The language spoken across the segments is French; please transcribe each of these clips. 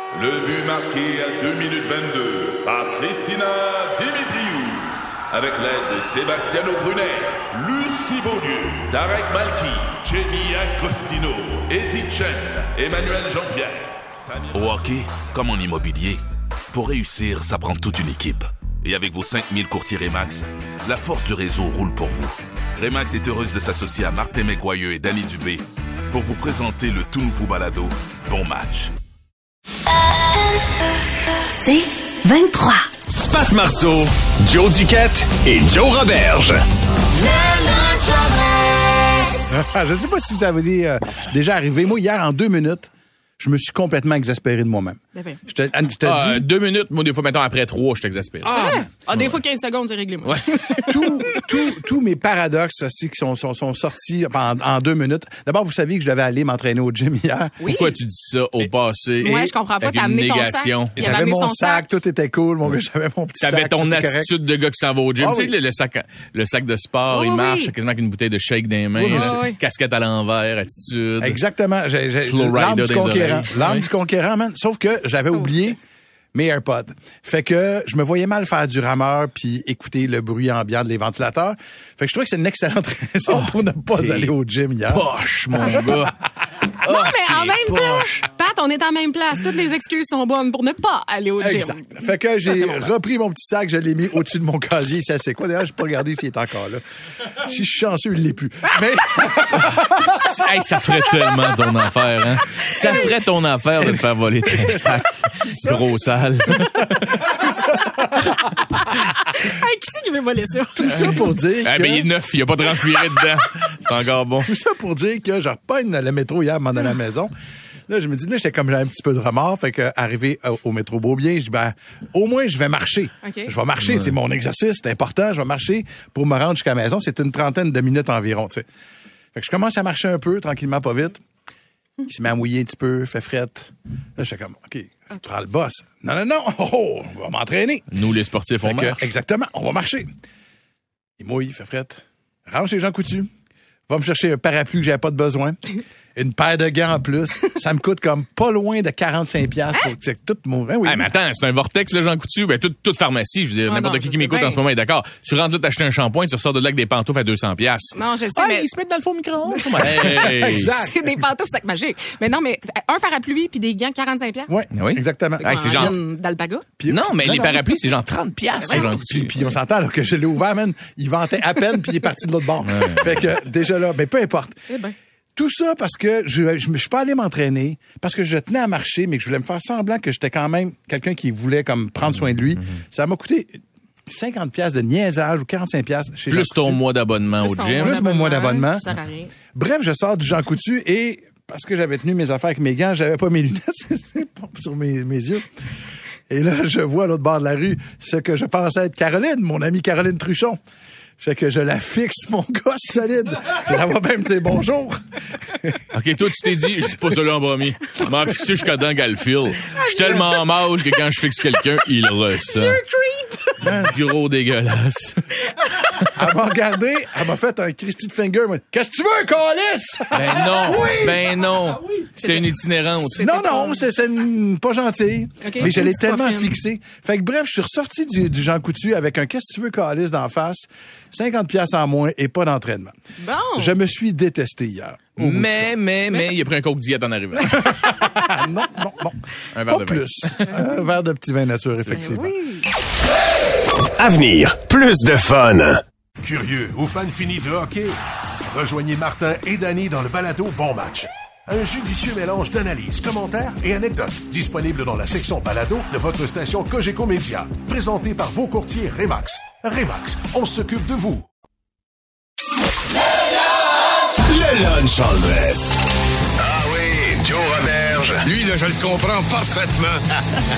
Le but marqué à 2 minutes 22 par Christina Dimitriou. Avec l'aide de Sebastiano Brunet, Lucie Beaulieu, Tarek Malki, Jenny Agostino, Edith Chen, Emmanuel Jean-Pierre. Au hockey, comme en immobilier, pour réussir, ça prend toute une équipe. Et avec vos 5000 courtiers Remax, la force du réseau roule pour vous. Remax est heureuse de s'associer à Martin McGuire et Danny Dubé pour vous présenter le tout nouveau balado Bon Match. C'est 23. Pat Marceau, Joe Duquette et Joe Roberge. Je ne sais pas si vous avez déjà arrivé. Moi, hier, en 2 minutes, je me suis complètement exaspéré de moi-même. Je te dis... 2 minutes, moi, des fois, mettons, après 3, je t'exaspère. Des fois, 15 secondes, c'est réglé, moi. Ouais. Tous mes paradoxes aussi, qui sont sortis en 2 minutes. D'abord, vous saviez que je devais aller m'entraîner au gym hier. Oui. Pourquoi tu dis ça au passé? Ouais, je comprends pas. T'as amené ton sac. J'avais mon sac, tout était cool. Mon gars, j'avais mon petit sac. T'avais ton attitude de gars qui s'en va au gym. Ah, tu sais, le sac de sport, il marche quasiment avec une bouteille de shake dans les mains. Casquette à l'envers, attitude. Exactement. L'âme du conquérant, man. Sauf que j'avais oublié mes AirPods. Fait que je me voyais mal faire du rameur puis écouter le bruit ambiant des ventilateurs. Fait que je trouvais que c'est une excellente raison pour ne pas aller au gym hier. Poche, mon gars. Non, mais en même temps, Pat, on est en même place. Toutes les excuses sont bonnes pour ne pas aller au gym. Exact. Fait que j'ai repris mon petit sac, je l'ai mis au-dessus de mon casier. Ça, c'est quoi? D'ailleurs, je n'ai pas regardé s'il est encore là. Si je suis chanceux, il l'est plus. Mais... Hey, ça ferait tellement ton affaire, hein? Ça ferait ton affaire de te faire voler ton sac. Gros sale. Hey, qui c'est qui veut voler ça? Tout ça pour dire que... il est neuf, il n'y a pas transpiré dedans. C'est encore bon. Tout ça pour dire que je repogne le métro hier, m'en à la maison. Là, je me dis, là, j'avais un petit peu de remords. Fait que, arrivé au métro Beaubien, je dis, au moins, je vais marcher. Okay. Je vais marcher. Ouais. C'est mon exercice, c'est important. Je vais marcher pour me rendre jusqu'à la maison. C'est une 30aine de minutes environ, tu sais. Fait que je commence à marcher un peu, tranquillement, pas vite. Il se met à mouiller un petit peu, fait frette. Là, je suis comme, OK, je prends le boss. Non, on va m'entraîner. Nous, les sportifs, on marche. Exactement, on va marcher. Il mouille, il fait frette. Range chez Jean Coutu. Va me chercher un parapluie que j'avais pas de besoin. Une paire de gants en plus. Ça me coûte comme pas loin de 45$ pour que tout mon... Oui. Hey, mais attends, c'est un vortex, là, Jean Coutu. Ben, toute pharmacie, je veux dire, n'importe qui m'écoute en ce moment est d'accord. Tu rentres là t'acheter un shampoing, tu ressors de là avec des pantoufles à 200$. Non, je sais, mais... ils se mettent dans le faux micro-ondes. Hey. Exact. C'est des pantoufles sac magique. Mais non, mais un parapluie puis des gants 45$. Oui, exactement. Hey, c'est genre... d'alpaga. Non, mais les parapluies, c'est genre 30$, Jean Coutu. Puis on s'entend, là, que je l'ai ouvert, man. Il vantait à peine puis il est parti de l'autre bord. Fait que, déjà là, peu importe. Tout ça parce que je suis pas allé m'entraîner, parce que je tenais à marcher, mais que je voulais me faire semblant que j'étais quand même quelqu'un qui voulait comme prendre soin de lui. Ça m'a coûté 50$ de niaisage ou 45$ chez plus ton mois d'abonnement au gym. Plus mon mois d'abonnement. Ça sert à rien. Bref, je sors du Jean Coutu et parce que j'avais tenu mes affaires avec mes gants, j'avais pas mes lunettes sur mes yeux. Et là, je vois à l'autre bord de la rue ce que je pensais être Caroline, mon amie Caroline Truchon. Fait que je la fixe, mon gars, solide. Elle va même dire bonjour. OK, toi, tu t'es dit, je suis pas seul en premier. Je m'en fixé jusqu'à dans Galfield. Je suis tellement mal que quand je fixe quelqu'un, il ressent. Gros dégueulasse. Elle m'a regardé, elle m'a fait un Christy de finger. Qu'est-ce que tu veux, calice? Ben non, oui. Ben non. Ah oui. C'était une itinérante. Non, c'est pas gentil. Okay. Mais je l'ai tellement fixé. Fait que bref, je suis ressorti du Jean Coutu avec un qu'est-ce que tu veux, calice d'en face. 50$ en moins et pas d'entraînement. Bon. Je me suis détesté hier. Mais, il a pris un coke diète en arrivant. Non. Un verre pas de vin. plus. Un verre de petit vin nature, effectivement. Oui. Avenir, plus de fun. Curieux ou fan fini de hockey? Rejoignez Martin et Danny dans le balado Bon Match. Un judicieux mélange d'analyses, commentaires et anecdotes. Disponible dans la section balado de votre station Cogeco Média. Présenté par vos courtiers Remax. Remax, on s'occupe de vous. Le lunch en dress. Ah oui, Joe Roberge. Lui, là, je le comprends parfaitement.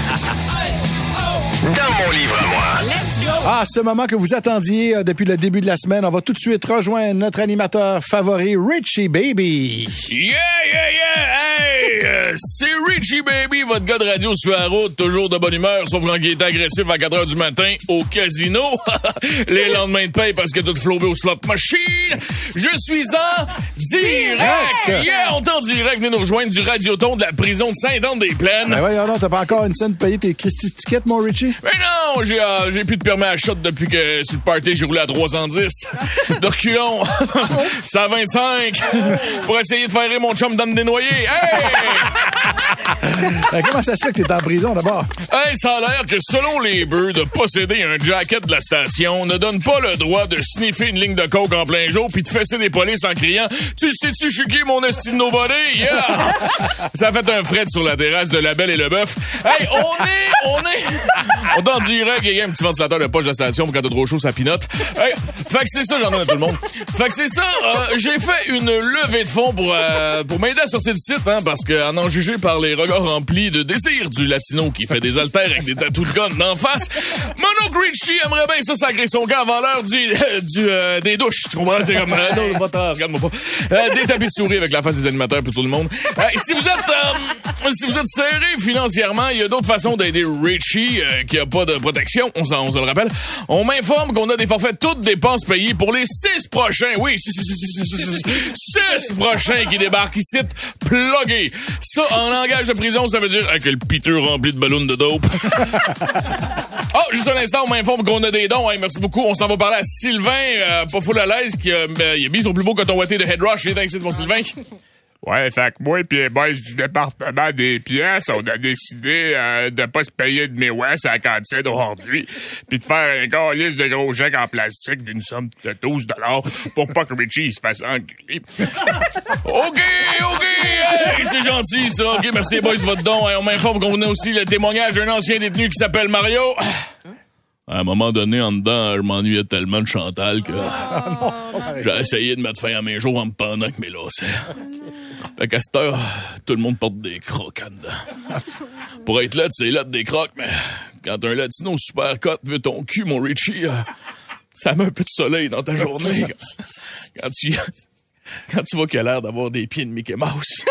Dans mon livre à moi. Let's go! Ah, ce moment que vous attendiez depuis le début de la semaine, on va tout de suite rejoindre notre animateur favori, Richie Baby. Yeah! Hey! C'est Richie Baby, votre gars de radio sur la route, toujours de bonne humeur, sauf quand il est agressif à 4h du matin au casino. Les lendemains de paye parce que tout flobé au slot machine. Je suis en direct! Yeah, on est en direct. Venez nous rejoindre du Radioton de la prison de Sainte-Anne-des-Plaines. Ben voyons, non, t'as pas encore une scène de payer tes Christy tickets, mon Richie? Mais non, j'ai plus de permis à shot depuis que sur le party j'ai roulé à 310. De reculons. 125. Pour essayer de faire rire mon chum Dan Desnoyers. Hey! Ben, comment ça se fait que t'es en prison d'abord? Hey, ça a l'air que selon les bœufs, de posséder un jacket de la station ne donne pas le droit de sniffer une ligne de coke en plein jour puis de fesser des polices en criant « Tu sais-tu, je suis qui, mon esti de nobody? Yeah! » Ça a fait un fret sur la terrasse de La Belle et le Bœuf. Hey, on est en direct, il y a un petit ventilateur de poche de station pour quand t'as trop chaud, ça pinote. Hey, fait que c'est ça, j'en donne à tout le monde. Fait que c'est ça, j'ai fait une levée de fonds pour m'aider à sortir du site, hein, parce que en juger par les regards remplis de désir du latino qui fait des haltères avec des tatous de gun d'en face, Mono Richie aimerait bien ça sacrer son gars avant l'heure des douches. Tu comprends? C'est comme, non, regarde-moi pas. Des tapis de souris avec la face des animateurs pour tout le monde. Si vous êtes serré financièrement, il y a d'autres façons d'aider Richie, qui a pas de protection, on se le rappelle. On m'informe qu'on a des forfaits toutes dépenses payées pour les 6 prochains, oui, 6 prochains qui débarquent ici, plugués. Ça, en langage de prison, ça veut dire avec le piteux rempli de ballons de dope. Juste un instant, on m'informe qu'on a des dons. Hey, merci beaucoup. On s'en va parler à Sylvain, pas full à l'aise, qui a mis son plus beau coton ouaté de Head Rush. Viens ici, mon Sylvain. Ouais, fait que moi et les boys du département des pièces, on a décidé de pas se payer de mes à la cantine aujourd'hui, puis de faire un calice de gros chèques en plastique d'une somme de 12 $ pour pas que Richie se fasse enculer. OK, hey, c'est gentil, ça. OK, merci les boys de votre don. Hey, on m'informe qu'on a aussi le témoignage d'un ancien détenu qui s'appelle Mario. À un moment donné, en dedans, je m'ennuyais tellement de Chantal que j'ai essayé de mettre fin à mes jours en me pendant avec mes lacets. Fait qu'à cette heure, tout le monde porte des crocs en dedans. Pour être laid, c'est laid des crocs, mais quand un latino super cote veut ton cul, mon Richie, ça met un peu de soleil dans ta journée. Quand tu vois qu'il a l'air d'avoir des pieds de Mickey Mouse.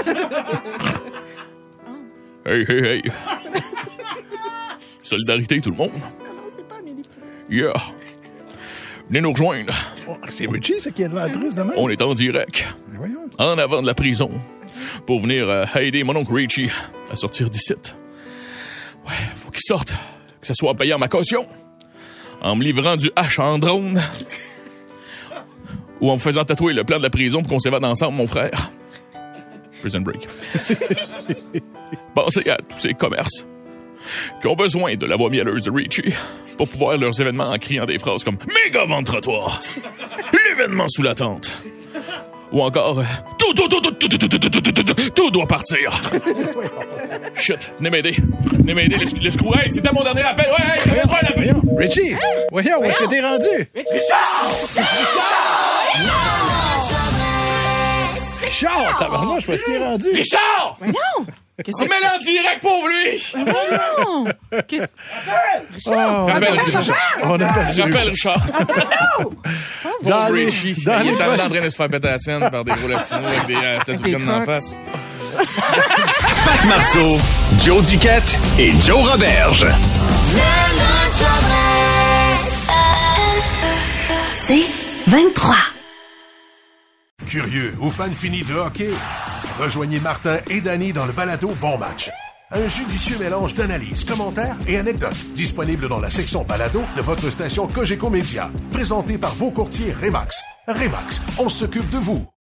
Hey. Solidarité, tout le monde. Yeah. Venez nous rejoindre. C'est Richie, c'est qui est de l'entrée, demain. On est en direct. En avant de la prison. Pour venir aider mon oncle Richie à sortir d'ici. Ouais, faut qu'il sorte. Que ce soit en payant ma caution. En me livrant du hache en drone. Ou en me faisant tatouer le plan de la prison pour qu'on s'évade ensemble, mon frère. Prison Break. Pensez à tous ces commerces qui ont besoin de la voix mielleuse de Richie pour pouvoir leurs événements en criant des phrases comme « Méga vente trottoir »,« L'événement sous la tente » ou encore « Tout doit partir ». Shit, venez m'aider, le screw. Hey, c'était mon dernier appel. Ouais, Richie, voyons, où est-ce que t'es rendu? Richard, tabarnouche, où est-ce qu'il est rendu? Richard! Non! On met en direct, pauvre lui! Non! Rappelle Richard. Dans les Richie, il est en train de se faire péter la scène par des gros latinos avec des tatous comme d'en face. Pat Marceau, Joe Duquette et Joe Roberge. C'est 23. Curieux ou fan fini de hockey? Rejoignez Martin et Danny dans le balado Bon Match. Un judicieux mélange d'analyses, commentaires et anecdotes. Disponible dans la section balado de votre station Cogeco Média. Présenté par vos courtiers Remax. Remax, on s'occupe de vous.